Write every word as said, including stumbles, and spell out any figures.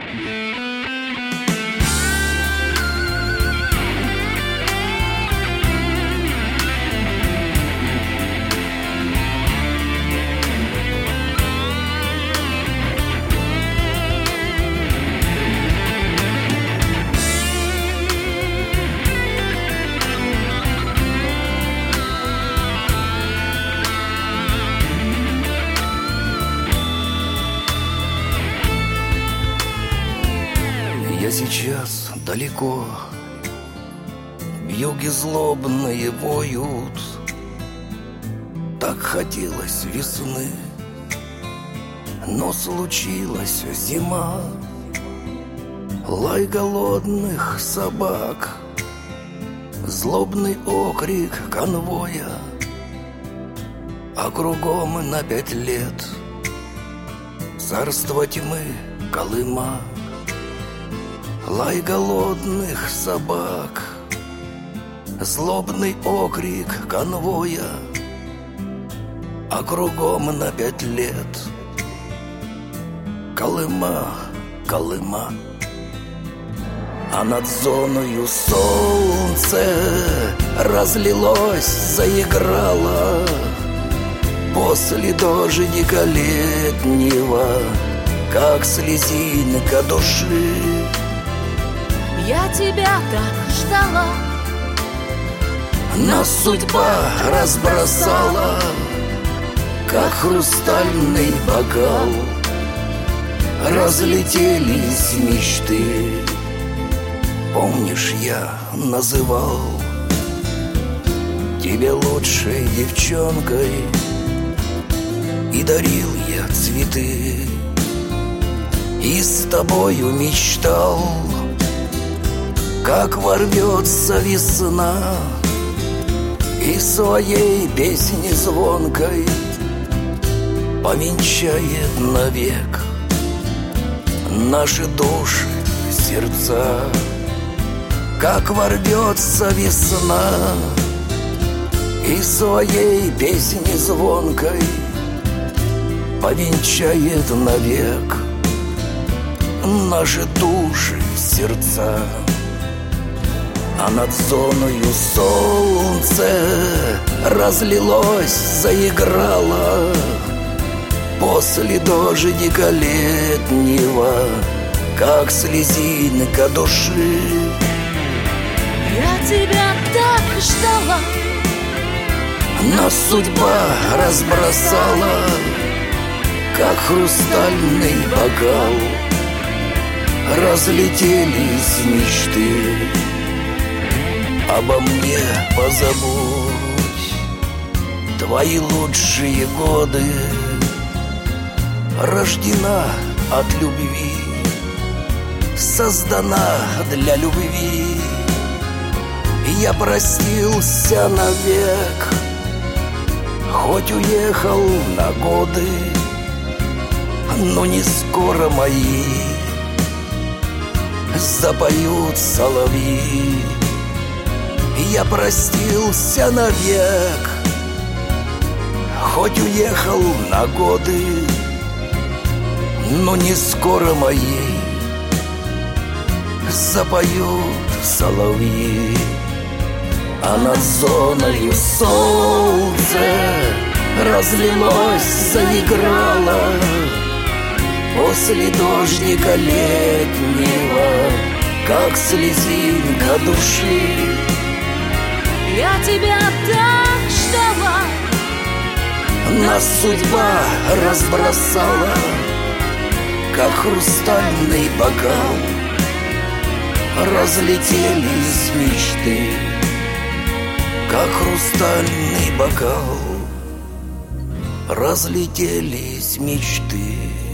Я сейчас далеко, вьюги злобные воют. Так хотелось весны, но случилась зима. Лай голодных собак, злобный окрик конвоя, а кругом на пять лет царство тьмы Колыма. Лай голодных собак, злобный окрик конвоя, а кругом на пять лет Колыма, Колыма. А над зоною солнце разлилось, заиграло после дождика летнего, как слезинка души. Я тебя так ждала, нас судьба разбросала, как хрустальный бокал. Разлетелись мечты. Помнишь, я называл тебя лучшей девчонкой и дарил я цветы, и с тобою мечтал, как ворвется весна и своей песни звонкой повенчает навек наши души, сердца. Как ворвется весна и своей песни звонкой повенчает навек наши души, сердца. А над зоною солнце разлилось, заиграло после дождика летнего, как слезинка души. я тебя так ждала, нас судьба разбросала, как хрустальный бокал. Разлетелись мечты. Обо мне позабудь, твои лучшие годы. Рождена от любви, создана для любви. Я простился навек, хоть уехал на годы, но не скоро мои запоют соловьи. Я простился навек, хоть уехал на годы, но не скоро мои запоют соловьи. А над зоною солнце разлилось, заиграло после дождика летнего, как слезинка души. я тебя так ждала, нас судьба разбросала, как хрустальный бокал. Разлетелись мечты, как хрустальный бокал. Разлетелись мечты.